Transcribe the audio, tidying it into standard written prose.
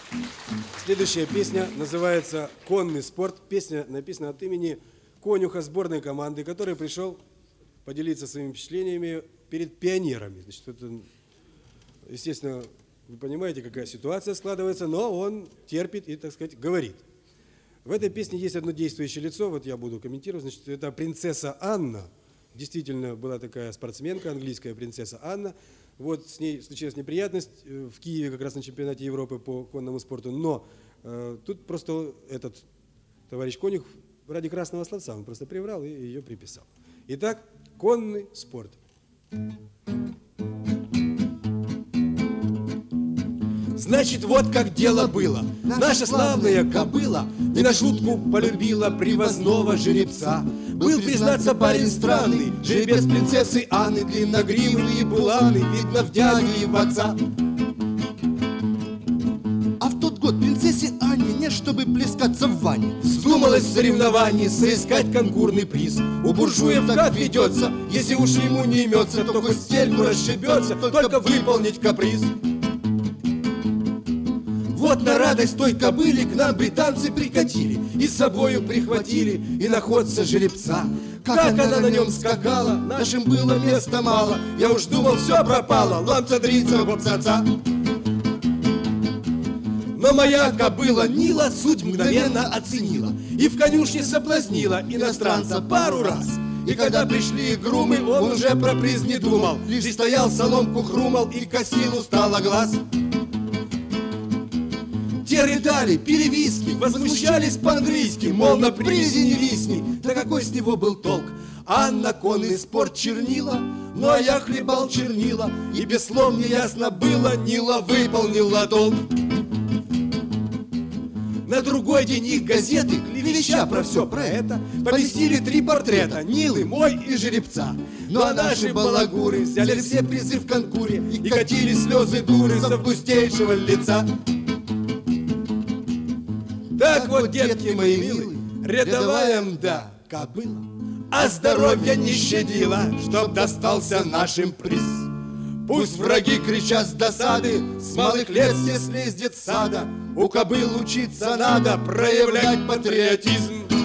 Следующая песня называется «Конный спорт». Песня написана от имени конюха сборной команды, который пришел поделиться своими впечатлениями перед пионерами. Значит, это, естественно, вы понимаете, какая ситуация складывается, но он терпит и, так сказать, говорит. В этой песне есть одно действующее лицо, вот я буду комментировать. Значит, это принцесса Анна. Действительно, была такая спортсменка, английская принцесса Анна. Вот с ней случилась неприятность в Киеве, как раз на чемпионате Европы по конному спорту. Но тут просто этот товарищ конюх ради красного словца, он просто приврал и ее приписал. Итак, конный спорт. Значит, вот как дело было. Наша славная кобыла не на шутку полюбила привозного жеребца. Был, признаться, парень странный, жеребец принцессы Анны, длинногривый и булавный, видно в дядю и в отца. А в тот год принцессе Анне не чтобы плескаться в ванне. Вздумалось в соревновании соискать конкурный приз. У буржуев так ведется, если уж ему не имется, то хоть стельку расшибется, только выполнить каприз. Вот на радость той кобыли к нам британцы прикатили и с собою прихватили иноходца жеребца. Как она на нем скакала, нашим было места мало. Я уж думал, все пропало, ламца-дрица, гоп-ца-ца. Но моя кобыла Нила суть мгновенно оценила и в конюшне соблазнила иностранца пару раз. И когда пришли грумы, он уже про приз не думал, лишь стоял, соломку хрумал и косил устало глаз. Те рыдали, пили виски, возмущались по-английски, мол, на призе не висни, да какой с него был толк? Анна конный спорт чернила, ну а я хлебал чернила, и без слов мне ясно было, Нила выполнила долг. На другой день их газеты, клевеща про все про это, поместили 3 портрета, Нилы, мой и жеребца. Ну а наши балагуры взяли все призы в конкуре и катили слезы дуры с августейшего лица. Так вот, детки мои милые, рядовая мда кобыла, а здоровья не щадила, чтоб достался нашим приз. Пусть враги кричат с досады, с малых лет все слезь детсада, у кобыл учиться надо проявлять патриотизм.